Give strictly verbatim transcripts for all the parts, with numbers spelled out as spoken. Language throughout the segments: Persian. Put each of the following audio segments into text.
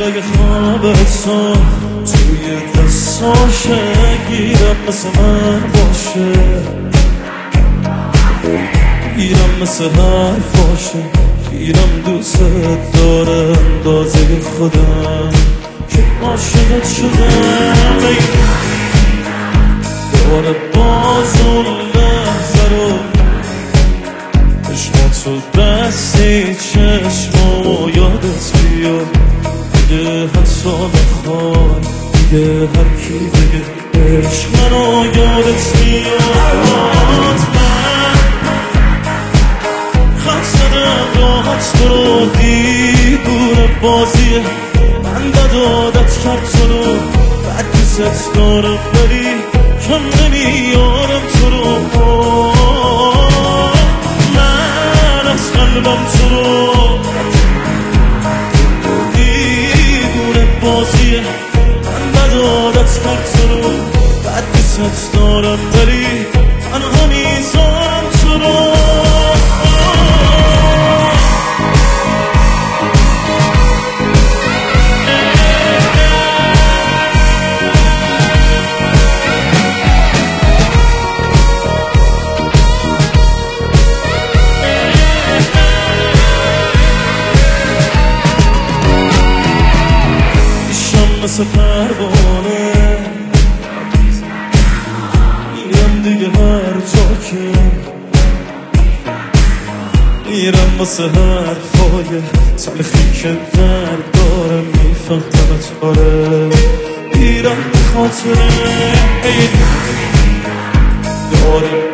اگه خوابتون توی دستاشه گیرم مثل من باشه، گیرم مثل حرفاشه، گیرم دوست داره اندازه خودم که عاشقت شدم. دوباره باز اون لحظه رو چشماتو بستی چشمامو یادت بیاد، دیگه حتی نخوای دیگه هر کی بگه عشق منو یادت بیاد. من خط زدم راحت تو رو دیدون بازیه، من بد عادت کرد تو رو بد دوست دارم ولی کم نمیارم تو رو. من از قلبم تو رو دیدون بازیه، من بد عادت کرد تو رو بد دوست دارم ولی تنها میذارم تو رو. مثل پروانه میرم دیگه هر جا که میرم مثل حرفای تلخی که درد داره، میفهمت آره میرم به خاطره داره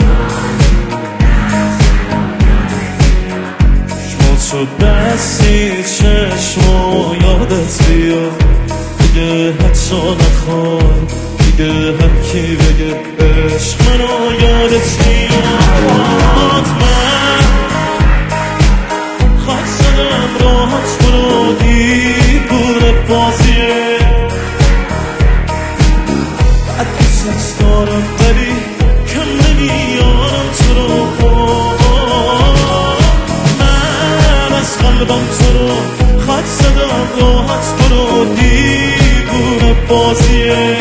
شما تو بستی چشما یادت بیاد، دیگه حتی نخوای دیگه هر کی بگه عشق منو یادت میاد. من خط زدم راحت تو رو دیدون بازیه، بد دوست دارم ولی کم نمیارم تو رو. من از قلبم تو رو خط زدم راحت تو رو دیدون بازیه،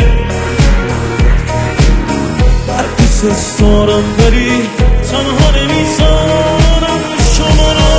بد دوست دارم ولی تنها نمیذارم شما رو.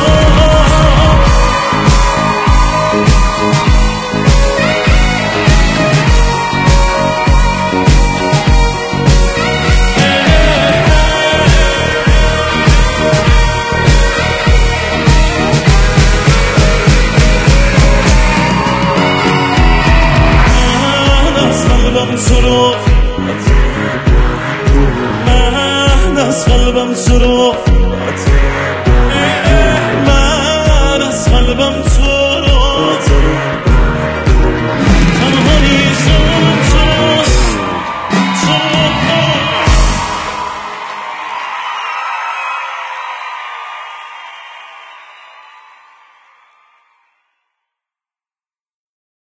تو رو من از قلبم تو رو